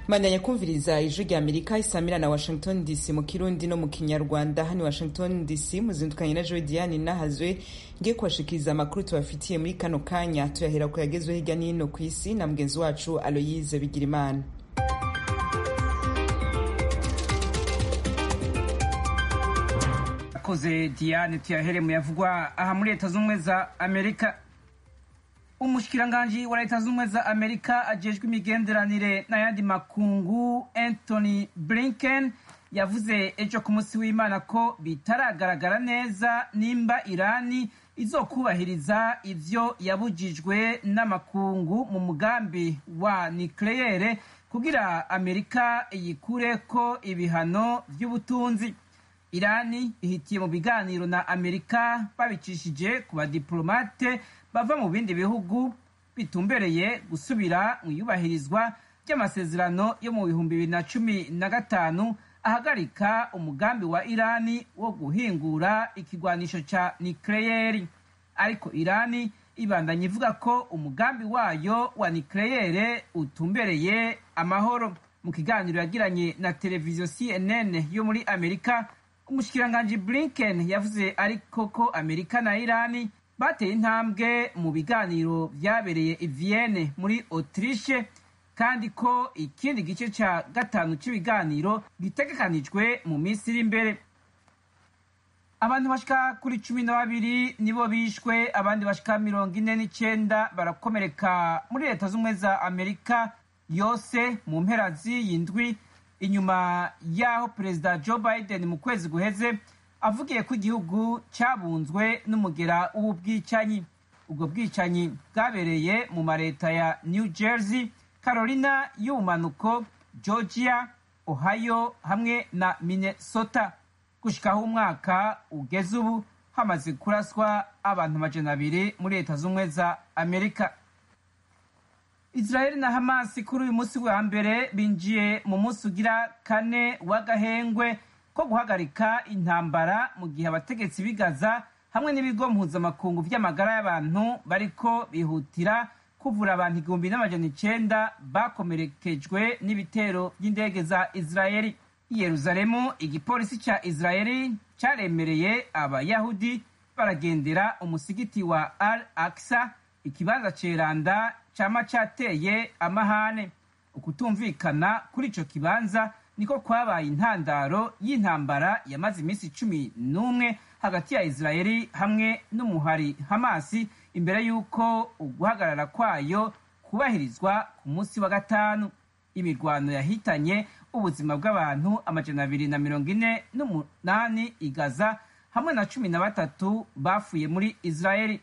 Mandanya kumviriza ijwi rya Amerika isamira na Washington DC mu Kirundi no mu Kinyarwanda. Hano Washington DC muzindukanye na Joy Diane Nahazwe ngiye kubashikiriza amakuru tubafitiye muri kano kanya. Tuyahera ko yagezwe hirya n'ino ku isi na mugenzi wacu Aloyize Bigirimana. Koze Diane, tuyahere mu yavugwa aha muri Leta Zunze za Amerika. Umushikiranganji wa Leta Zunze za Amerika ajejwe imigenderanire n'ayandi makungu Anthony Blinken yavuze ejo ku munsi w'Imana ko bitaragaragara neza nimba Irani izokubahiriza ivyo yabujijwe n'amakungu mu mugambi wa nucleaire kugira Amerika yikureko ibihano vy'ubutunzi. Irani ihitiye mu biganiro na Amerika babicishije ku badiplomate bava mu bindi bihugu bitumbereye gusubira mu iyubahirizwa ry'amasezerano yo mu 2015 ahagarika umugambi wa Irani wo guhingura ikigwanisho ca nucleaire. Ariko Irani ibandanya ivuga ko umugambi wayo wa nucleaire utumbereye amahoro. Mu kiganiro yagiranye na televiziyo CNN yo muri Amerika, umushikiranganji Blinken yavuze ariko ko Amerika na Irani bateye intambwe mu biganiro vyabereye i Vienne muri Autriche, kandi ko ikindi gice ca gatanu c'ibiganiro gitegekanijwe mu minsi iri imbere. Abantu bashika kuri 12 nibo bishwe, abandi bashika 49 barakomereka muri Leta Zunze za Amerika yose mu mpera z'iyindwi, inyuma yaho Perezida Joe Biden mu kwezi guheze avugiye ko igihugu cabunzwe n'umugera w'ubwicanyi. Ubwo bwicanyi bwabereye mu mareta ya New Jersey, Carolina y'ubumanuko, Georgia, Ohio hamwe na Minnesota. Gushikaho umwaka ugeze ubu hamaze kuraswa abantu 200 muri Leta Zunze za Amerika. Israel na Hamas kuri uyu munsi wa mbere binjiye mu munsi ugira 4 w'agahengwe ko guhagarika intambara, mu gihe abategetsi b'igaza hamwe n'ibigo mpuzamakungu vy'amagara y'abantu bariko bihutira kuvura abantu 1900 bakomerekejwe n'ibitero by'indege za Israeli. I Yerusalemu, igipolisi ca Israeli caremereye abayahudi baragendera umusigiti wa Al-Aqsa, ikibanza ceranda cama cateye amahane. Ukutumvikana kuri ico kibanza niko kwabaye intandaro y'intambara yamaze iminsi 11 hagati ya Israeli hamwe n'umuhari Hamasi, imbere y'uko uguhagarara kwayo kubahirizwa ku munsi wa gatanu. Imirwano yahitanye ubuzima bw'abantu 248 i Gaza hamwe na 13 bafuye muri Israeli.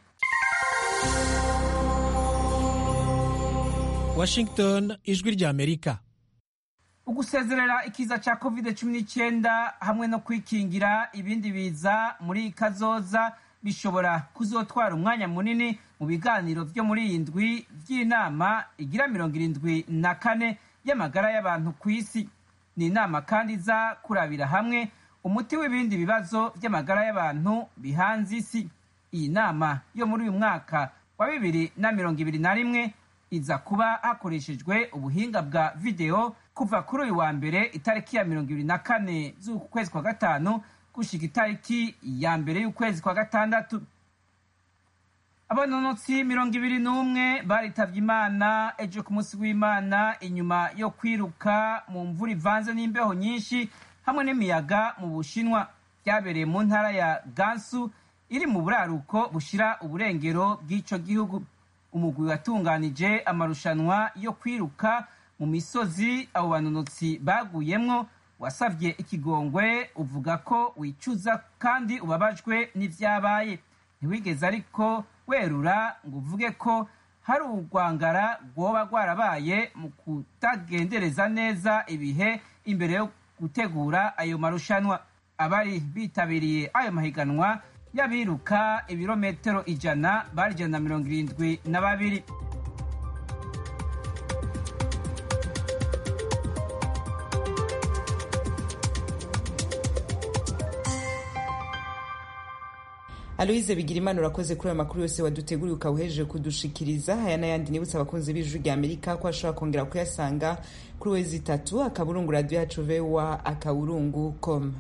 Washington, ijwi rya Amerika. Ugusezerera ikiza ca COVID-19 hamwe no kwikingira ibindi biza muri kazoza bishobora kuzotwara umwanya munini mu biganiro vyo muri iyi ndwi vy'inama igira 74 y'amagara y'abantu ku isi. Ni inama kandi iza kurabira hamwe umuti w'ibindi bibazo vy'amagara y'abantu bihanze isi. Iyi nama yo muri uyu mwaka wa 2021 iza kuba hakoreshejwe ubuhinga bwa video kuva kuri uyu wa mbere itariki ya 24 z'ukwezi kwa gatanu gushika itariki ya mbere y'ukwezi kwa gatandatu. Abanonotsi 21 baritavye Imana ejo ku munsi w'Imana inyuma yo kwiruka mu mvura ivanze n'imbeho nyinshi hamwe n'imiyaga mu Bushinwa. Byabereye mu ntara ya Gansu iri mu buraruko bushira uburengero bw'ico gihugu. Umugwi watunganije amarushanwa yo kwiruka mu misozi abo banonotsi baguyemwo wasavye ikigongwe, uvuga ko wicuza kandi ubabajwe n'ivyabaye. Ntiwigeze ariko werura ngo uvuge ko hari urwangara rwoba rwarabaye mu kutagendereza neza ibihe imbere yo gutegura ayo marushanwa. Abari bitabiriye ayo mahiganwa y'abiruka ibirometero 100 bari 172. Aloise Bigirimana urakoze kuri ayo makuru yose waduteguriye ukawuhejeje kudushikiriza. Aya n'ayandi nibutsa abakunzi b'Ijwi rya Amerika ko ashobora kongera kuyasanga kuri wezi 3 akaburungu radio yacu VOA akaburungu.com.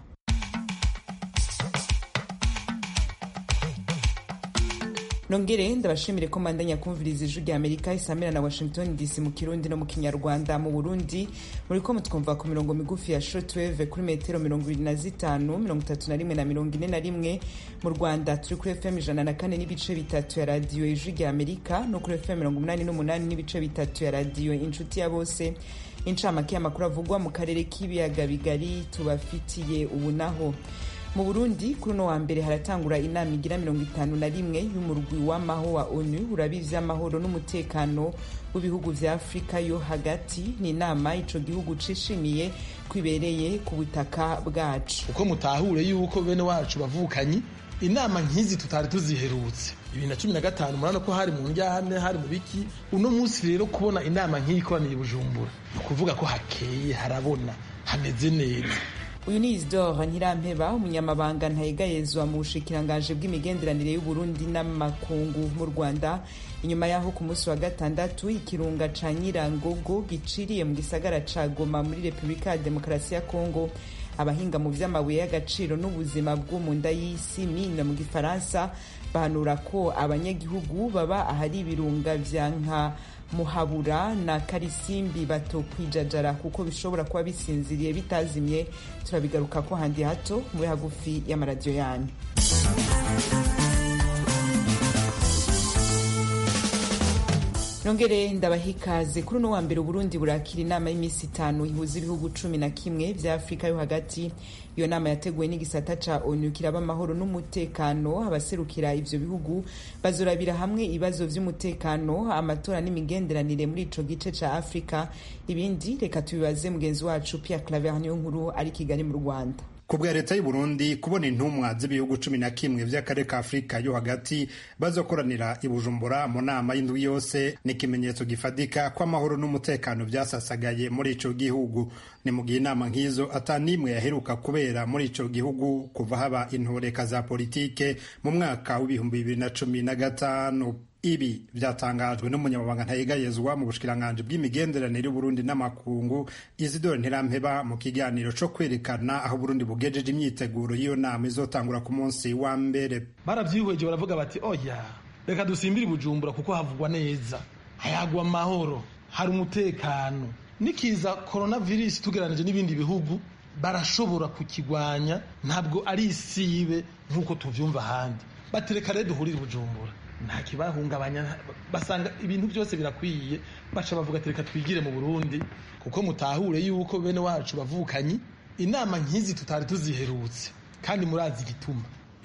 Nongere ndabashimire ko mandanya kumviriza Ijwi rya Amerika isamira na Washington DC mu Kirundi no mu Kinyarwanda. Mu Burundi muriko mutwumva ku mirongo migufi ya shortwave kuri metero 25, 31 na 41. Mu Rwanda turi kuri FM 104 n'ibice bitatu ya radio Ijwi rya Amerika no kuri FM 88 n'ibice bitatu ya radio Inshuti ya Bose. Incamake y'amakuru avugwa mu karere k'ibiyaga bigari tubafitiye ubu naho. Mu Burundi kuri no wa mbere haratangura inama igira 51 y'umurwi w'amaho wa ONU urabivya amahoro n'umutekano w'ibihugu vya Afrika yo hagati. Ni inama ico gihugu cishimiye kwibereye ku butaka bwacu. Uko mutahure yuko bene wacu bavukanyi inama nkizi tutari tuziherutse 2015 murano ko hari mu njyane hari mu biki. Uno munsi rero kubona inama nk'iyi koraniye Bujumbura kuvuga ko hakeye harabona hameze neza. Uyu ni Isidore Ntirampeba umunyamabanga ntayegayezwa mu bushikiranganje bw'imigenderanire y'u Burundi n'amakungu mu Rwanda. Inyuma yaho ku munsi wa gatandatu ikirunga ca Nyirangogo giciriye mu gisagara ca Goma muri Republika ya Demokarasi ya Kongo, abahinga mu vy'amabuye y'agaciro n'ubuzima bwo mu nda y'isi mine mu Gifaransa bahanura ko abanyagihugu baba ahari ibirunga vya nka Muhabura na Karisimbi batokwijajara kuko bishobora kuba bisinziriye bitazimye. Turabigaruka ko handi hato muri hagufi y'amaradiyo yanyu. Nongere ndabahikaze kuri no wa mbere Burundi burakira inama y'imisi 5 ihuza ibihugu 11 vya Afrika yo hagati. Iyo nama yateguwe n'igisata ca ONU kiraba amahoro n'umutekano. Abaserukira ivyo bihugu bazorabira hamwe ibibazo vy'umutekano, amatora n'imigenderanire muri ico gice ca Afrika. Ibindi reka tubibaze mugenzi wacu Pierre Claver Niyonkuru ari Kigali mu Rwanda. Kubwa leta y'u Burundi kubona intumwa z'ibihugu 11 vy'akarere ka Afrika yo hagati bazokoranira i Bujumbura mu nama y'indwi yose ni ikimenyetso gifadika ko amahoro n'umutekano vyasasagaye muri ico gihugu. Ni mu gihe inama nk'izo atanimwe yaheruka kubera muri ico gihugu kuva haba intoreka za politike mu mwaka w'2015. Ibi vyatangajwe n'umunyamabanga ntayegayezwa mu bushikiranganje bw'imigenderanire y'u Burundi n'amakungu Isidore Ntirampeba mu kiganiro co kwerekana aho Burundi bugejeje imyiteguro y'iyo nama izotangura ku munsi wa mbere. Baravyihweje baravuga bati oya reka dusimbire Bujumbura kuko havugwa neza, hayagwa amahoro, hari umutekano. Nikiza coronavirus tugeranije n'ibindi bihugu barashobora kukigwanya, ntabwo ari isibe nkuko tuvyumva handi. Batereka rero duhurire Bujumbura nta kibahungabanya, basanga ibintu byose birakwiye, baca bavuga ati reka twigire mu Burundi kuko mutahure yuko bene wacu bavukanyi inama nkizi tutari tuziherutse kandi murazi gituma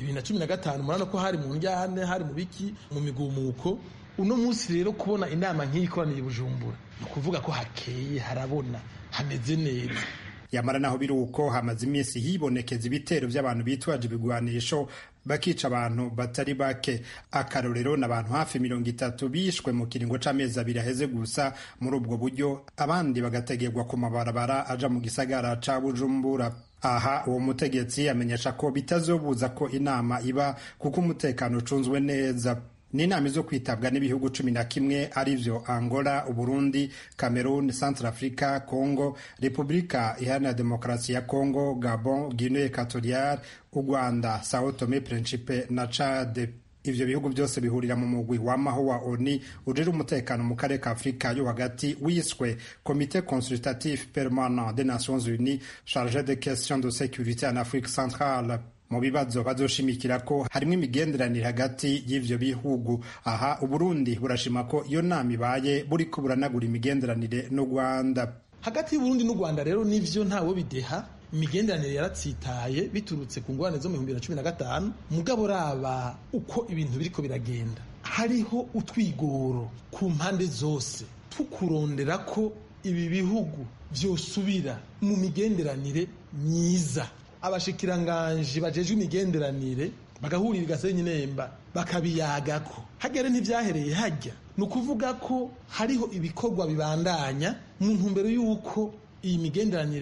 2015 murano ko hari mu njyane hari mu biki mu migumuko. Uno munsi rero kubona inama nk'iyi koraniye Bujumbura kuvuga ko hakeye harabona hameze neza. Yamara naho biruko hamaze iminsi hibonekeza ibitero by'abantu bitwaje ibigwanisho bakica abantu batari bake. Akarorero n'abantu hafi 30 bishwe mu kiringo c'amezi 2 aheze gusa. Muri ubwo buryo abandi bagategegwa ku mabarabara aja mu gisagara ca Bujumbura. Aha uwo mutegetsi amenyesha ko bitazobuza ko inama iba kuko umutekano ucunzwe neza. Ni inama zo kwitabwa n'ibihugu 11 arivyo Angola, Uburundi, Cameroon, Centrafrica, Congo, Republika Iharanira Demokarasi ya Congo, Gabon, Guinée Equatoriale, u Rwanda, Sao Tome Principe na Chad. Ivyo bihugu byose bihurira mu mugwi w'amaho wa ONU ujejwe umutekano mu karere ka Afrika yo hagati wiswe Comité Consultatif Permanent des Nations Unies chargé des questions de sécurité en Afrique centrale. Mu bibazo bazoshimikira ko harimo imigenderanire hagati y'ivyo bihugu. Aha Uburundi burashima ko iyo nama ibaye buri ko buranagura imigenderanire n'u Rwanda. Hagati y'Uburundi n'u Rwanda rero nivyo ntawo bideha, imigenderanire yaratsitaye biturutse ku ngwane zo mu 2015. Mugabo raba uko ibintu biriko biragenda, hariho utwigoro ku mpande zose tukurondera ko ibi bihugu vyosubira mu migenderanire myiza. Abashikiranganje bajejwe imigenderanire bagahurira Gasenyi Nemba bakabiyagako. Hagere ntivyahereye hajya, nukuvuga ko hariho ibikorwa bibandanya mu ntumbero yuko iyi migenderanire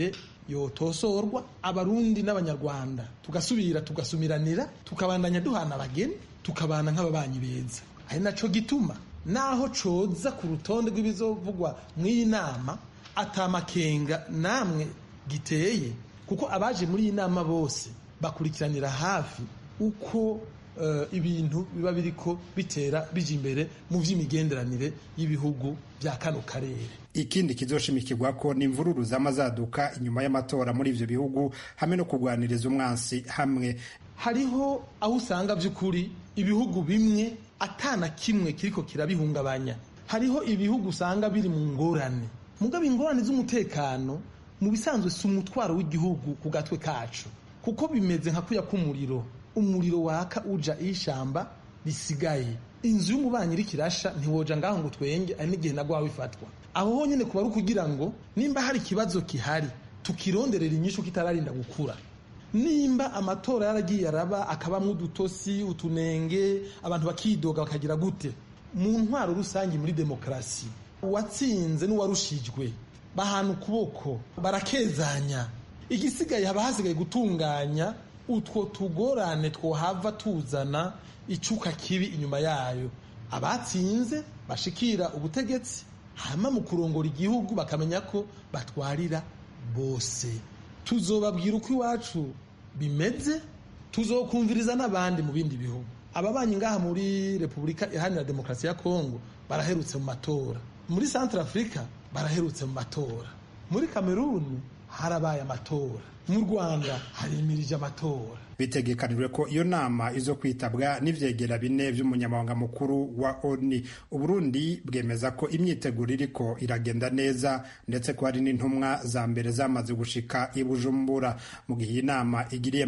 yotosorwa, abarundi n'abanyarwanda tugasubira tugasumiranira, tukabandanya duhana abageni, tukabana nk'ababanyi beza. ari naco gituma naho coza ku rutonde rw'ibizovugwa mw'iyi nama atamakenga namwe giteye, kuko abaje muri iyi nama bose bakurikiranira hafi uko ibintu biba biriko bitera bija imbere mu vy'imigenderanire y'ibihugu vya kano karere. Ikindi kizoshimikirwa ko ni imvururu z'amazaduka inyuma y'amatora muri ivyo bihugu hamwe no kugwaniriza umwansi hamwe. Hariho aho usanga vy'ukuri ibihugu bimwe atana kimwe kiriko kirabihungabanya. Hariho ibihugu usanga biri mu ngorane. Mugabe ingorane z'umutekano mu bisanzwe si umutwaro w'igihugu ku gatwe kacu, kuko bimeze nka kuya k'umuriro. Umuriro waka uja ishamba risigaye. Inzu y'umubanyi rikirasha ntiwoja ngaho ngo twenge ari n'igihe nagwawe ifatwa. Aho honyene kuba ari kugira ngo nimba hari kibazo kihari tukironderera inyishu kitararinda gukura. Nimba amatora yaragiye araba akabamwe udutosi utunenge abantu bakidoga bakagira gute, mu ntwaro rusangi muri demokrasi uwatsinze n'uwarushijwe bahana ukuboko barakezanya, igisigaye haba hasigaye gutunganya utwo tugorane twohava tuzana icuka kibi inyuma yayo. Abatsinze bashikira ubutegetsi hama mu kurongora igihugu bakamenya ko batwarira bose. Tuzobabwira uko iwacu bimeze, tuzokumviriza n'abandi mu bindi bihugu. Ababanyi ngaha muri Republika Iharanira Demokarasi ya Kongo baraherutse mu matora, muri Central Africa baraherutse mu matora, muri Cameroon harabaye amatora, mu Rwanda harimirije amatora. Bitegekanijwe ko iyo nama izo kwitabwa n'ivyegera bine vy'umunyamabanga mukuru wa ONU. Uburundi bwemeza ko imyiteguro iriko iragenda neza, ndetse ko hari n'intumwa za mbere zamaze gushika i Bujumbura. Mu gihe inama igiriye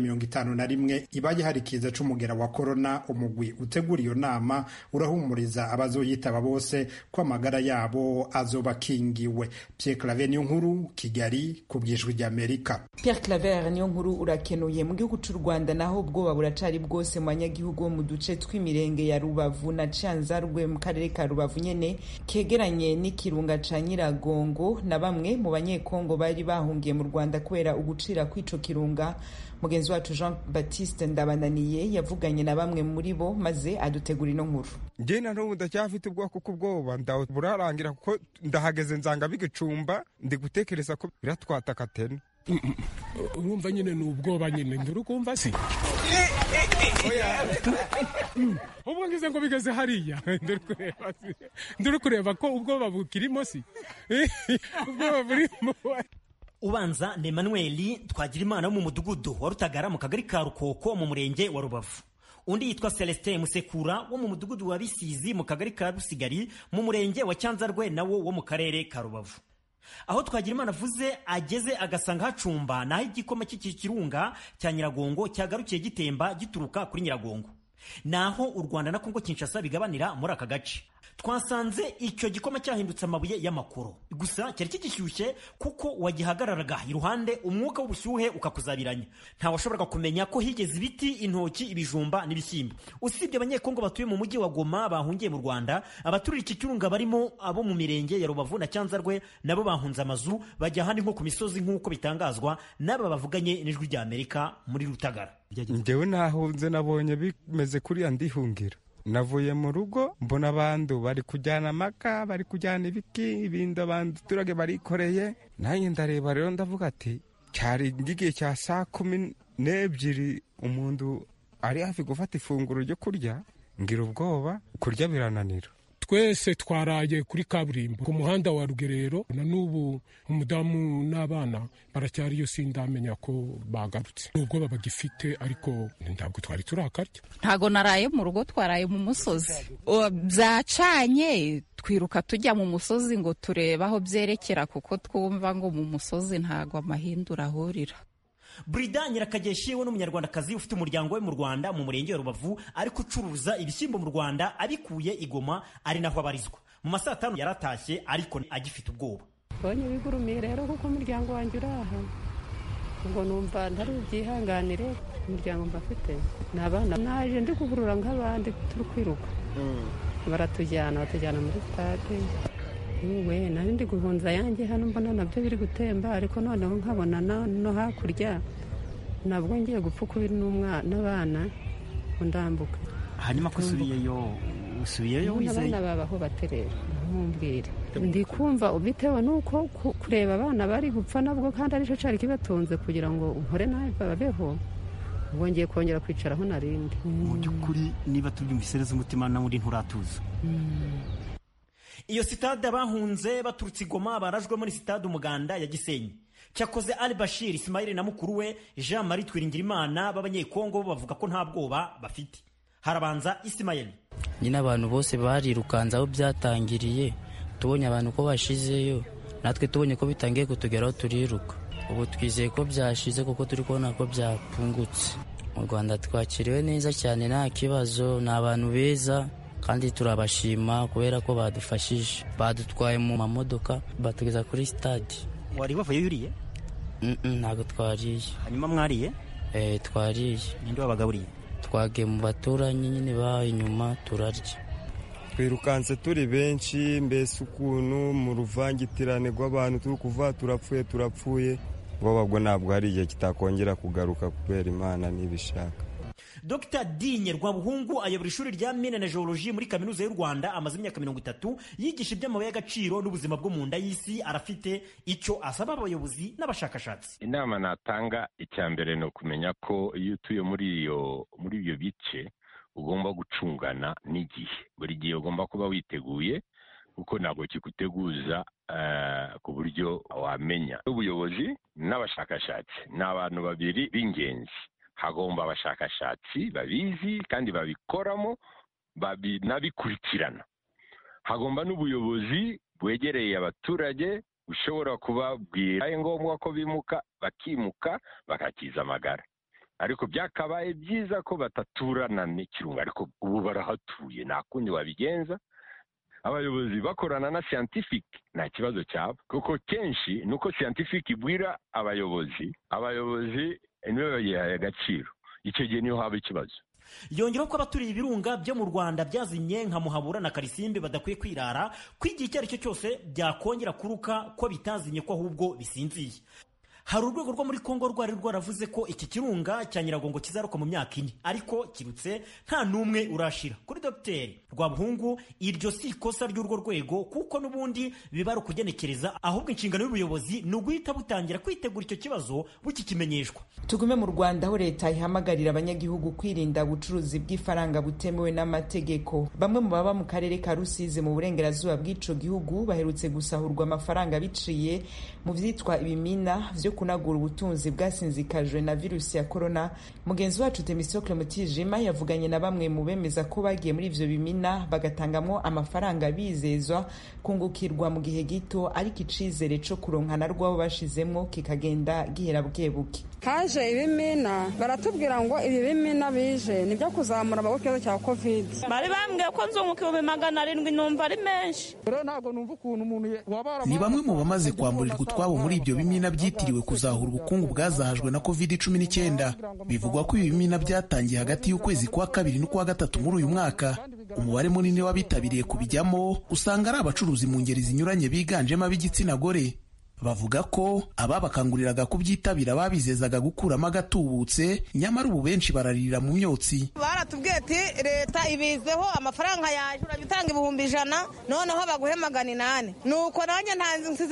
51 ibaye hari kiza c'umugera wa corona, umugwi utegura iyo nama urahumuriza abazoyitaba bose ko amagara yabo azobakingiwe. Pierre Claver niyo nkuru, Kigali, ku bw'ijwi ry'Amerika. Pierre Claver niyo nkuru urakenuye. Mu gihugu c'u Rwanda naho ubwoba buracari bwose mu banyagihugu bo mu duce tw'imirenge ya Rubavu na Canzarwe mu karere ka Rubavu nyene kegeranye n'ikirunga ca Nyiragongo, na bamwe mu banyekongo bari bahungiye mu Rwanda kubera ugucira kw'ico kirunga. Mugenzi wacu Jean Baptiste Ndabananiye yavuganye na bamwe muri bo maze adutegura ino nkuru. Njena n'ubu ndacyafite ubwoko kubwoba burarangira kuko ndahageze nzanga bigicumba ndi gutekereza ko biratwataka tena. Urumva nyine ni ubwoba nyine ndurukumva si ubwo ngize ngo bigeze hariya ndurukureba ko ubwoba bukirimo si ubwoba burimo. Ubanza ni Emmanuel Twagirimana wo mu mudugudu wa Rutagara mu kagari ka Rukoko mu murenge wa Rubavu. Undi yitwa Celestin Musekura wo mu mudugudu wa Bisizi mu kagari ka Rusigari mu murenge wa Cyanzarwe nawo wo mu karere ka Rubavu. Aho Twagirimana avuze ageze agasanga hacumba naho igikoma cy'ikirunga cya Nyiragongo cyagarukiye gitemba gituruka kuri Nyiragongo, naho u Rwanda na Kongo Kinshasa bigabanira muri aka gace. Twasanze icyo gikoma cyahindutse amabuye y'amakoro, gusa cyari kigishyushye kuko wagihagararaga iruhande umwuka w'ubushyuhe ukakuzabiranya. Nta washoboraga kumenya ko higeze ibiti, intoki, ibijumba n'ibishyimbo. Usibye abanyekongo batuye mu mujyi wa Goma bahungiye mu Rwanda, abaturiye iki kirunga barimo abo mu mirenge ya Rubavu na Cyanzarwe nabo bahunze amazu bajya ahandi nko ku misozi nk'uko bitangazwa n'aba bavuganye n'ijwi rya Amerika muri Rutagara. Njyewe nahunze nabonye bimeze kuriya ndihungira. Navuye mu rugo mbona abantu bari kujyana amaka, bari kujyana ibindi abantu turage barikoreye, nanjye ndareba rero ndavuga ati cyari igihe cya 12:00 umuntu ari hafi gufata ifunguro ryo kurya, ngira ubwoba kurya birananira. Twese twaraye kuri kaburimbo ku muhanda wa Rugerero, na n'ubu umudamu n'abana baracyariyo sindamenya ko bagarutse. Nubwo babagifite ariko ntabwo twari turakarya. Ntago naraye mu rugo, twaraye mu musozi. Byacanye twiruka tujya mu musozi ngo turebe aho byerekera, kuko twumva ngo mu musozi ntago amahindura ahurira. Brida Nyirakageshi we n'umunyarwandakazi ufite umuryango we mu Rwanda mu murenge wa Rubavu ariko ucuruza ibishyimbo mu Rwanda abikuye Igoma ari naho abarizwa. Mu masaha 5 yaratashye ariko agifite ubwoba. Bonye bigurumiye rero kuko umuryango wanjye uraha, ngo numva ntari byihanganire umuryango mbafite n'abana, naje ndi kugurura nk'abandi turi kwiruka. Batujyana muri stade we nari ndi guhunza yanjye hano mbona nabyo biri gutemba ariko noneho nkabona no hakurya nabwo ngiye gupfa ukubiri n'abana ndambuka. Hanyuma ko usubiyeyo wizeye abana babaho baterera nkumbwire ndi kumva ubitewe nuko kureba abana bari gupfa nabwo kandi ari cyo cyari kibatunze kugira ngo nkore nawe babeho ubwo ngiye kongera kwicaraho narindi. Mu by'ukuri niba tubyumvise neza umutima na muri nturatuza. Iyo sitade bahunze baturutse Goma barajwe muri sitade Umuganda ya Gisenyi. Cyakoze Ali Bashir Ismail na mukuru we Jean Marie Twiringirimana b'abanyekongo bavuga ko nta bwoba bafite. Harabanza Ismail. Nyina abantu bose barirukanza aho byatangiriye tubonye abantu ko bashizeyo natwe tubonye ko bitangiye kutugeraho turiruka. Ubu twizeye ko byashize kuko turi kubona ko byapungutse. Mu Rwanda twakiriwe neza cyane nta kibazo, ni abantu beza kandi turabashima kubera ko badufashije. Badutwaye mu mamodoka batugeza kuri stade. Wari wavuye yuriye? Ntabwo twariye. Hanyuma mwariye? Twariye. Ninde wabagaburiye? Twagiye mu baturanyi nyine bahaye inyuma turarya. Twirukanse turi benshi mbese ukuntu mu ruvangitirane rw'abantu turi kuva turapfuye bwo ntabwo hari igihe kitakongera kugaruka kubera Imana nibishaka. Dr Dinye Rwabuhungu ayobora ishuri rya mine na geologie muri kaminuza y'u Rwanda amaze imyaka 30 yigisha iby'amabuye y'agaciro n'ubuzima bwo mu nda y'isi. Arafite icyo asaba abayobozi n'abashakashatsi. Inama natanga icyambere no kumenya ko iyo utuye muri ibyo bice ugomba gucungana n'igihe. Buri gihe ugomba kuba witeguye kuko ntabwo kiguteguza ku buryo wamenya. Ubuyobozi n'abashakashatsi ni abantu babiri b'ingenzi. Hagomba abashakashatsi babizi kandi babikoramo nabikurikirana. Hagomba n'ubuyobozi bwegereye abaturage ushobora kubabwira ari ngombwa ko bimuka bakimuka bakakiza amagara. Ariko byakabaye byiza ko bataturana n'ikirunga, ariko ubu barahatuye nta kundi wabigenza. Abayobozi bakorana na scientific nta kibazo cyabo kuko kenshi nuko scientific ibwira abayobozi niwe bagihaye agaciro. Icyo gihe niho haba ikibazo. Yongeraho ko abaturiye ibirunga byo mu Rwanda byazimye nka Muhabura na Karisimbi badakwiye kwirara kwigira icyo ari cyo cyose byakongera kuruka ko bitazimye ko ahubwo bisinziye. Hari urwego rwo muri Kongo rwari rwaravuze ko iki kirunga cya Nyiragongo kizaruka mu myaka 4 ariko kirutse nta numwe urashira. Kuri Dr Rwabuhungu iryo si ikosa ry'urwo rwego kuko nubundi bibara kugenekereza ahubwo inshingano y'ubuyobozi no guhita butangira kwitegura icyo kibazo bukikimenyeshwa. Tugume mu Rwanda aho leta ihamagarira abanyagihugu kwirinda ubucuruzi bw'ifaranga butemewe n'amategeko. Bamwe mu baba mu karere ka Rusizi mu burengerazuba bw'ico gihugu baherutse gusahurwa amafaranga biciye mu vyitwa ibimina vyo kunagura ubutunzi bwasinzikajwe na virusi ya corona. Mugenzi wacu Temisocle Mutijima yavuganye na bamwe mu bemeza ko bagiye muri ivyo bimina bagatangamwo amafaranga bizezwa kungukirwa mu gihe gito, ariko icizere co kuronkana rwabo bashizemwo kikagenda gihera bukebuke. Haje ibimina baratubwira ngo ibi bimina bije nibyo kuzamura amaboko cya covid. Bari bambwiye ko nzunguka 700 numva ari menshi. Ntago numva ukuntu umuntu ni bamwe mu bamaze kwamburirwa utwabo muri ibyo bimina byitiriwe kuzahura ubukungu bwazahajwe na covid-19. Bivugwa ko ibi bimina byatangiye hagati y'ukwezi kwa 2 n'ukwa 3 muri uyu mwaka. Umubare munini w'abitabiriye kubijyamo usanga ari abacuruzi mu ngeri zinyuranye biganjemo ab'igitsina gore. Bavuga ko ababakanguriraga kubyitabira babizezaga gukuramo agatubutse, nyamara ubu benshi bararira mu myotsi. Baratubwiye ati leta ibizeho amafaranga yaje urabitanga 100 noneho baguhe 800. Nuko nanjye nsize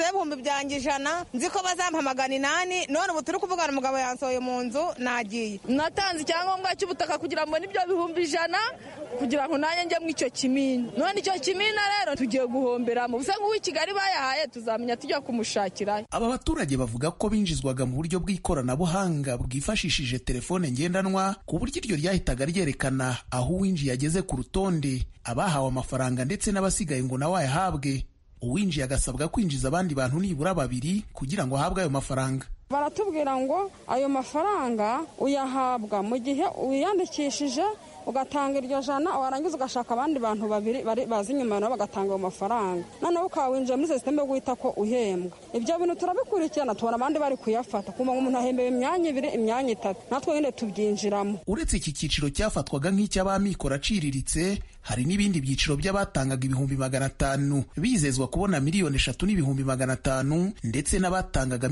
100 nzi ko bazampa 800. None ubu turi kuvugana umugabo yansoye mu nzu nagiye. Natanze icyangombwa cy'ubutaka kugira ngo nibyo 100 kugira ngo nanjye njye mu icyo kimina. None icyo kimina rero tugiye guhombera mu busa nk'uw'i Kigali bayahaye tuzamenya tujya kumushaka. Aba baturage bavuga ko binjizwaga mu buryo bw'ikoranabuhanga bwifashishije telefone ngendanwa, ku buryo iryo ryahitaga ryerekana aho uwinjiye ageze ku rutonde, abahawe amafaranga ndetse n'abasigaye ngo nawe ayahabwe. Uwinjiye agasabwa kwinjiza abandi bantu nibura 2 kugira ngo ahabwe ayo mafaranga. Baratubwira ngo ayo mafaranga uyahabwa mu gihe uyandikishije ugatanga iryo 100 warangiza ugashaka abandi bantu 2 bazi inyuma nabo bagatanga ayo mafaranga, noneho ukawinjira muri system yo guhita ko uhembwa. Ibyo bintu turabikurikirana tubona abandi bari kuyafata kuma umuntu ahembewe imyanya 2 imyanya 3 natwe nyine tubyinjiramo. Uretse iki cyiciro cyafatwaga nk'icy'abamikoro aciriritse, hari n'ibindi byiciro by'abatangaga 500,000 bizezwa kubona 3,500,000 ndetse n'abatangaga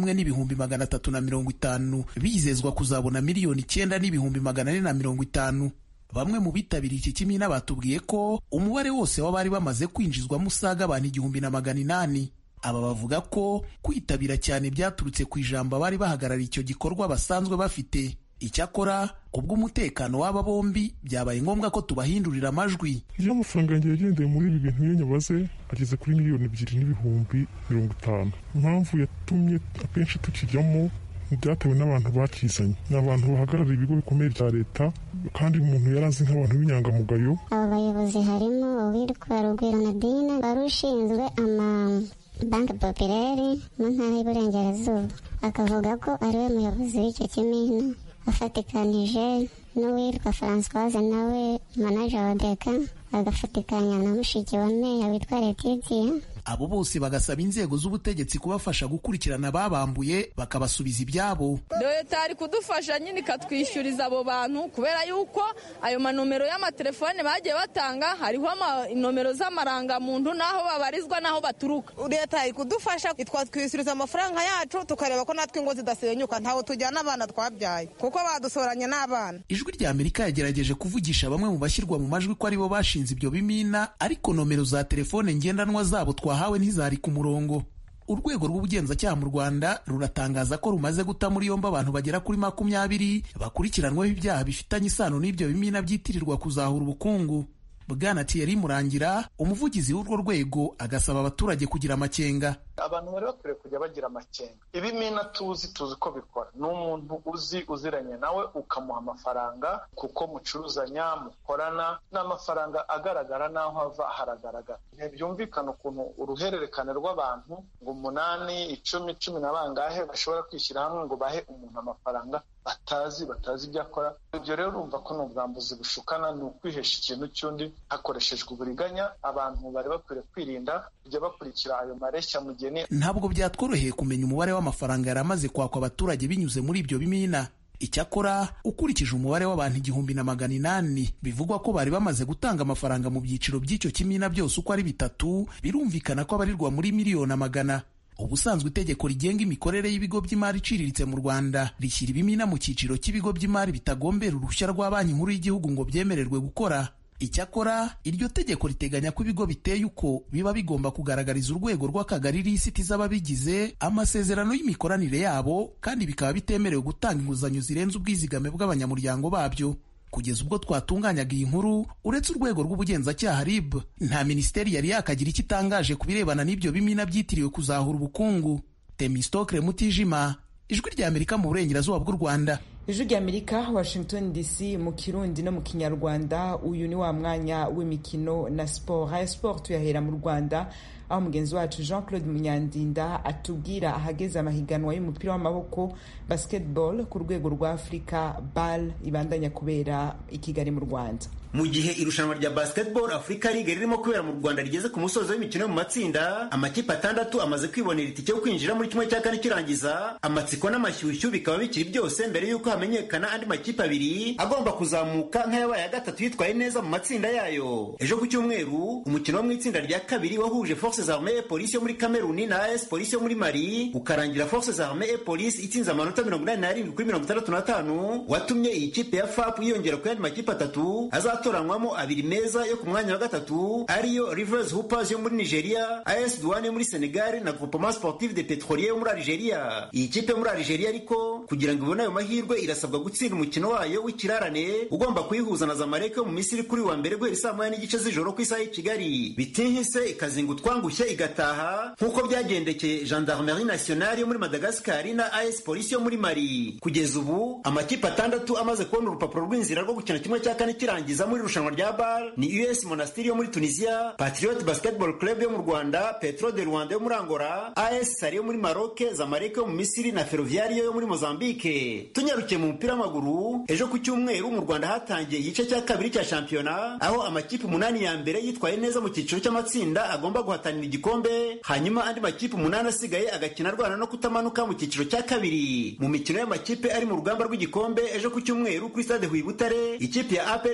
1,350,000 bizezwa kuzabona 9,450,000. Bamwe mu bitabiriye iki kimina batubwiye ko umubare wose w'abari bamaze kwinjizwamo usaga abantu 1,800. Aba bavuga ko kwitabira cyane byaturutse ku ijambo abari bahagarariye icyo gikorwa basanzwe bafite. Icyakora kubw'umutekano w'aba bombi byabaye ngombwa ko tubahindurira amajwi. Iyo amafaranga yanjye yagendeye muri ibi bintu iyo nyabaze ageze kuri 2,250,000. Impamvu yatumye akenshi tukijyamo byatewe n'abantu bakizanye, n'abantu bahagarariye ibigo bikomeye bya leta kandi umuntu yarazi nk'abantu b'inyangamugayo. Aba bayobozi harimo uwitwa Rugwiro Nadine wari ushinzwe Banki Populaire mu ntara y'Iburengerazuba, akavuga ko ariwe muyobozi w'icyo kimina, afatikanije n'uwitwa Françoise nawe manager wa Deka, agafatikanya na mushiki wa meya witwa Letitia. Abo bose bagasaba inzego z'ubutegetsi kubafasha gukurikirana ababambuye bakabasubiza ibyabo. Leta ari kudufasha nyine ikatwishyuriza abo bantu kubera yuko ayo manomero y'amatelefone bagiye batanga hariho nomero z'amarangamuntu n'aho babarizwa n'aho baturuka. Leta iri kudufasha itwatwishyuriza amafaranga yacu tukareba ko natwe ingo zidasenyuka, ntaho tujyana abana twabyaye kuko badusoranye n'abana. Ijwi rya Amerika yagerageje kuvugisha bamwe mu bashyirwa mu majwi ko aribo bashinze ibyo bimina, ariko nomero za telefone ngendanwa zabo hawe ntizari ku murongo. Urwego rw'ubugenzacyaha mu Rwanda ruratangaza ko rumaze guta muri yombi abantu bagera kuri 20 bakurikiranweho ibyaha bifitanye isano n'ibyo bimina byitirirwa kuzahura ubukungu. Bwana Thierry Murangira, umuvugizi w'urwo rwego, agasaba abaturage kugira amakenga. Abantu bari bakwiriye kujya bagira amakenga. Ibimina tuzi ko bikora. N'umuntu uziranye nawe ukamuha amafaranga kuko mucuruzanya, mukorana, n'amafaranga agaragara n'aho ava haragaragara. Ntibyumvikana ukuntu uruhererekane rw'abantu ngo 8, 10, 10 na bangahe bashobora kwishyira hamwe ngo bahe umuntu amafaranga batazi ibyo akora. Ibyo rero urumva ko ni ubwambuzi bushukana, ni ukwihesha ikintu cy'undi hakoreshejwe uburiganya. Abantu bari bakwiriye kwirinda kujya bakurikira ayo mareshya mugeni. Ntabwo byatworoheye kumenya umubare w'amafaranga yari amaze kwakwa abaturage binyuze muri ibyo bimina. Icyakora ukurikije umubare w'abantu 1,800 bivugwa ko bari bamaze gutanga amafaranga mu byiciro by'icyo kimina byose uko ari 3, birumvikana ko abarirwa muri miliyoni amagana. Ubusanzwe itegeko rigenga imikorere y'ibigo by'imari iciriritse mu Rwanda rishyira ibimina mu cyiciro cy'ibigo by'imari bitagombera uruhushya rwa Banki Nkuru y'Igihugu ngo byemererwe gukora. Icyakora iryo tegeko riteganya ko ibigo biteye uko biba bigomba kugaragariza urwego rw'akagari lisiti z'ababigize, amasezerano y'imikoranire yabo, kandi bikaba bitemerewe gutanga inguzanyo zirenze ubwizigame bw'abanyamuryango babyo. Kugeza ubwo twatunganyaga iyi nkuru, uretse urwego rw'ubugenzacyaha RIB, nta minisiteri yari yakagira icyo itangaje ku birebana n'ibyo bimina byitiriwe kuzahura ubukungu. Temistokle Mutijima, Ijwi rya Amerika mu burengerazuba bw'u Rwanda. Ijwi rya Amerika, Washington DC, mu Kirundi no mu Kinyarwanda. Uyu ni wa mwanya w'imikino na sport. Aya sport tuyahera mu Rwanda, aho mugenzi wacu Jean-Claude Munyandinda atubwira ahageze amahiganwa y'umupira w'amaboko basketball ku rwego rwa Afrika BAL ibandanya kubera i Kigali mu Rwanda. Mu gihe irushanwa rya Basketball Africa League ririmo kubera mu Rwanda rigeze ku musozo w'imikino mu matsinda, amakipe 6 amaze kwibonera itike yo kwinjira muri kimwe cya kane kirangiza. Amatsiko n'amashyushyu bikaba bikiri byose mbere y'uko hamenyekana andi makipe 2 agomba kuzamuka nk'ayabaye gatatu yitwaye neza mu matsinda yayo. Ejo ku cyumweru, umukino wo mu itsinda rya kabiri wahuje Forces Armées et Police yo muri Cameroon na AS Police yo muri Mali ukarangira Forces Armées et Police itsinze amanota 87 kuri 65, watumye iyi kipe ya FAP yiyongera ku yandi makipe 3 atoranywamo 2 meza yo ku mwanya wa gatatu, ariyo Rivers Hoopers yo muri Nigeria, AS Douane yo muri Senegal na Groupement Sportif de Pétrolier yo muri Algeria. Iyi kipe muri Algeria ariko kugira ngo ibone ayo mahirwe irasabwa gutsinda umukino wayo w'ikirarane ugomba kuyihuza na Zamalek yo mu Misiri kuri wa mbere guhera saa 9:30 z'ijoro ku isaha y'i Kigali. Bitihise ikazinga utwangushye igataha nk'uko byagendekeye Gendarmerie Nationale yo muri Madagascar na AS Police yo muri Mali. Kugeza ubu amakipe 6 amaze kubona urupapuro rw'inzira rwo gukina kimwe cya kane kirangiza muri irushanwa rya BAL ni US Monastir yo muri Tunisia, Patriot Basketball Club yo mu Rwanda, Petro de Rwanda yo muri Angola, AS Sali yo muri Maroc, Zamalek yo mu Misiri na Ferroviario yo muri Mozambique. Tunyarukiye mu mupira w'amaguru, ejo ku cyumweru mu Rwanda hatangiye igice cya kabiri cya shampiyona, aho amakipe 8 ya mbere yitwaye neza mu cyiciro cy'amatsinda agomba guhatanira igikombe, hanyuma andi makipe 8 asigaye agakina rwana no kutamanuka mu cyiciro cya kabiri. Mu mikino y'amakipe ari mu rugamba rw'igikombe ejo ku cyumweru kuri Stade Huye Butare, ikipe ya APR FC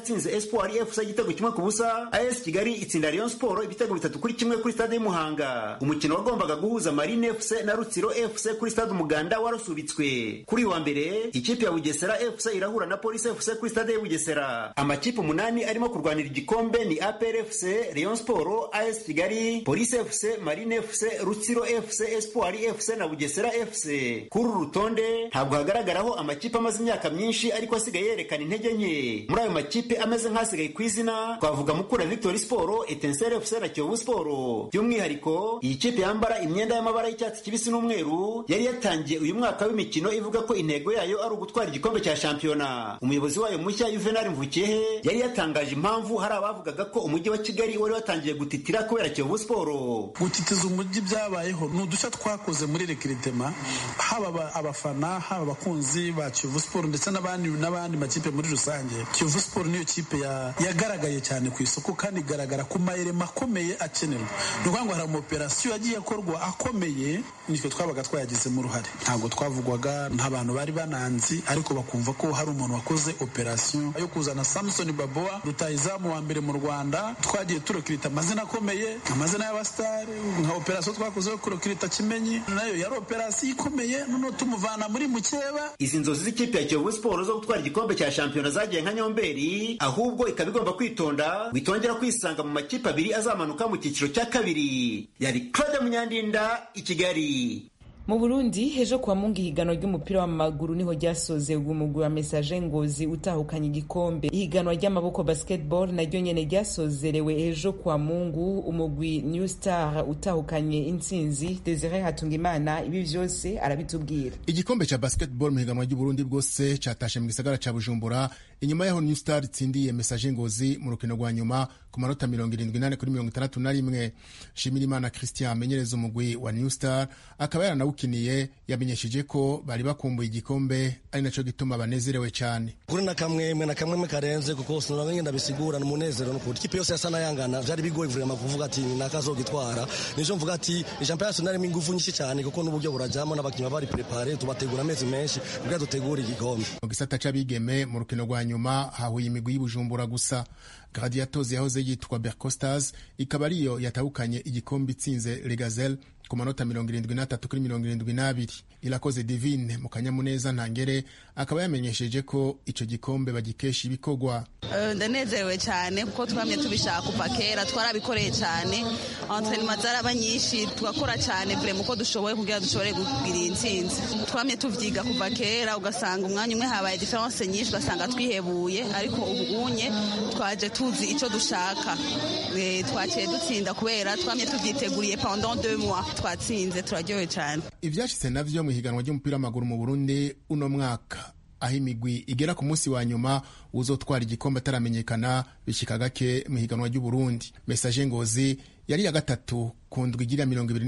yatsinze Espoir FC igitego 1-0. AS Kigali itsinda Rayon Sport ibitego 3-1 kuri stade Muhanga. Umukino wagombaga guhuza Marine FC na Rutsiro FC kuri stade Umuganda warasubitswe. Kuri wa mbere ikipe ya Bugesera FC irahura na Police FC kuri stade ya Bugesera. Amakipe 8 arimo kurwanira igikombe ni APR FC, Rayon Sport, AS Kigali, Police FC, Marine FC, Rutsiro FC, Espoir FC na Bugesera FC. Kuri rutonde ntabwo hagaragaraho amakipe amaze imyaka myinshi ariko asigaye yerekana intege nke. Muri ayo makipe ameze nk'asigaye ku izina twavuga Mukura Victory Sport, Etincelle FC na Kiyovu Sport. By'umwihariko iyi kipe yambara imyenda y'amabara y'icyatsi kibisi n'umweru yari yatangiye uyu mwaka w'imikino ivuga ko intego yayo ari ugutwara igikombe cya shampiyona. Umuyobozi wayo mushya Juvenal Mvukehe yari yatangaje impamvu hari abavugaga ko umujyi wa Kigali wari watangiye gutitira kubera Kiyovu Sport. Gutitiza umujyi byabayeho ni udushya twakoze muri recruitment, haba abafana haba abakunzi ba Kiyovu Sport ndetse n'abandi makipe muri rusange. Kiyovu Sport niyo kipe yagaragaye cyane ku isoko kandi igaragara ku mayere makomeye akenewe. Ni ukuvuga ngo hari operasiyo yagiye akorwa akomeye nitwe twabaga twayagizemo uruhare. Ntabwo twavugwaga nk'abantu bari bananzi ariko bakumva ko hari umuntu wakoze operasiyo yo kuzana Samson Baboa rutayizamu wa mbere mu Rwanda. Twagiye turokirita amazina akomeye, amazina y'abastari, nka operasiyo twakoze yo kurokirita Kimenyi nayo yari operasiyo ikomeye, none tumuvana muri mukeba. Izi nzozi z'ikipe ya Kiyovu Sport zo gutwara igikombe cya shampiyona zagiye nka nyomberi, ahubwo ikaba igomba kwitonda bitongera kwisanga mu makipe abiri azamanuka mu cyiciro cya kabiri. Yari Claude Munyandinda i Kigali. Mu Burundi hejo kwa mungu ihiganwa ry'umupira w'amaguru niho ryasoze umugwi wa Messager Ngozi utahukanye igikombe. Ihiganwa ry'amaboko basketball naryo nyene ryasozerewe hejo kwa mungu, umugwi New Star utahukanye intsinzi. Desire Hatungimana ibi vyose arabitubwira. Igikombe cha basketball mu higanwa ry'Uburundi bwose cyatashe mu gisagara ca Bujumbura inyuma yaho New Star itsindiye Messager Ngozi mu rukino rwa nyuma ku manota 78 kuri 61. Shimirimana Christian amenyereza umugwi wa New Star akaba yaranawukiniye yamenyesheje ko bari bakumbuye igikombe ari naco gituma banezerewe cyane. Kuri na kamwe karenze kuko sinabanye ndabisigura n'umunezero no kuti kipe yose yasana yangana byari bigoye vuga kuvuga ati nakazo gitwara. Nijo mvuga ati champions nari mingufu nyinshi cyane kuko n'uburyo burajamo n'abakinnyi bari prepare tubategura amezi menshi kugira dutegura igikombe. Mu gisata c'abigeme mu rukino rwa nyuma hahuye imigwi y'Ibujumbura gusa. Gladiators yahoze yitwa Bercostars ikaba ariyo yatahukanye igikombe itsinze Legazelle ku manota 73 kuri 72. Irakoze Divine mu kanyamuneza ntangere akaba yamenyesheje ko ico gikombe bagikesha ibikogwa. Ndanezerewe cyane kuko twamye tubishaka kuva kera, twarabikoreye cyane, entraînement zaraba nyinshi, twakora cyane vraiment uko dushoboye kugira dushobore kugira intsinzi. Twamye tuvyiga kuva kera, ugasanga umwanya umwe habaye difference nyinshi, ugasanga twihebuye, ariko ubunye twaje tuzi ico dushaka. Twaciye dutsinda kubera twamye tuvyiteguriye pendant 2 mois, twatsinze turaryohe cyane. Ivyashitse navyo mu higanwa ry'umupira w'amaguru mu Burundi uno mwaka, aho imigwi igera ku munsi wa nyuma uzotwara igikombe ataramenyekana bishika gake mu higanwa ry'Uburundi. Messager Ngozi yari ya gatatu ku ndwi igira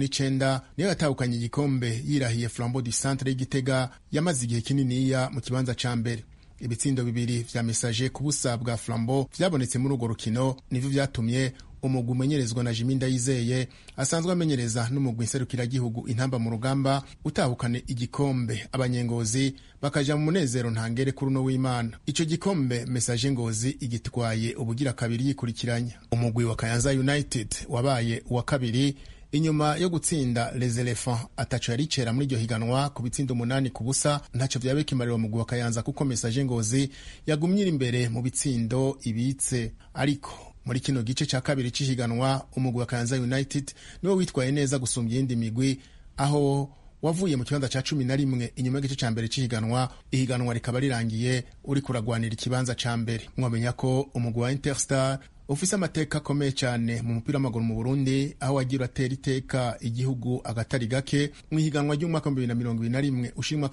29 niyo yatahukanye igikombe yirahiye Flambeau du Centre y'Igitega yamaze igihe kininiya mu kibanza ca mbere. Ibitsindo bibiri vya Messager ku busa bwa Flambeau vyabonetse muri urwo rukino nivyo vyatumye umugwi umenyerezwa na Jimi Ndayizeye asanzwe amenyereza n'umugwi nserukiragihugu Intamba mu Rugamba utahukane igikombe. Abanyengozi bakaja mu munezero ntangere kuri uno w'Imana. Ico gikombe Messager Ngozi igitwaye ubugira kabiri yikurikiranya. Umugwi wa Kayanza United wabaye uwa kabiri inyuma yo gutsinda Les Elephants ataco yaricera muri iryo higanwa ku bitsindo 8 ku busa. Ntaco vyabeka imariro umugwi wa Kayanza kuko Messager Ngozi yagumye imbere mu bitsindo ibitse. Ariko muri kino gice ca kabiri c'ihiganwa umugwi wa Kayanza United niwo witwaye neza gusumbya indi migwi, aho wavuye mu kibanza ca 11 inyuma y'igice ca mbere c'ihiganwa. Ihiganwa rikaba rirangiye uri kuragwanira ikibanza ca mbere. Mwamenya ko umugwi wa Interstar ufise amateka akomeye cyane mu mupira w'amaguru mu Burundi, aho wagira atera iteka igihugu agatari gake mu higanwa ry'umwaka 2021 ushira umwaka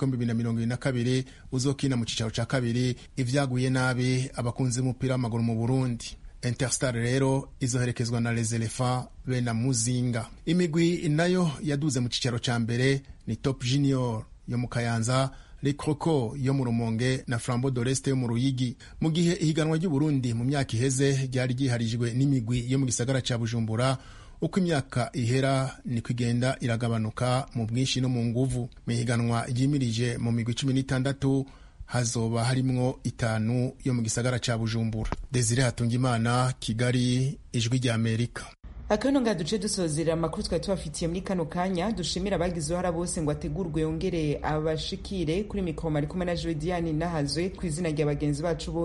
2022 uzokina mu cicaro ca kabiri. Ivyaguye nabi abakunzi b'umupira w'amaguru mu Burundi. Interstar rero izoherekezwa na Les Elephants be na Muzinga. Imigwi nayo yaduze mu cicaro ca mbere ni Top Junior yo mu Kayanza, Le Croco yo mu Rumonge na Flambeau d'Oreste yo mu Ruyigi. Mu gihe ihiganwa ry'Uburundi mu myaka iheze ryari giharijwe n'imigwi yo mu gisagara ca Bujumbura, uko imyaka ihera ni kwigenda iragabanuka mu bwinshi no mu nguvu. Mu higanwa ryimirije mu migwi 16 hazoba harimwo 5 yo mu gisagara ca Bujumbura. Desire Hatungimana, Kigali, Ijwi rya Amerika. Akano nga duce dusozera amakuru twari tubafitiye muri kano kanya. Dushimira abagize uruhara bose ngo ategurwe yongere abashikire. Kuri mikoro ari kumwe na Joe Diane Nahazwe ku izina rya bagenzi bacu bose.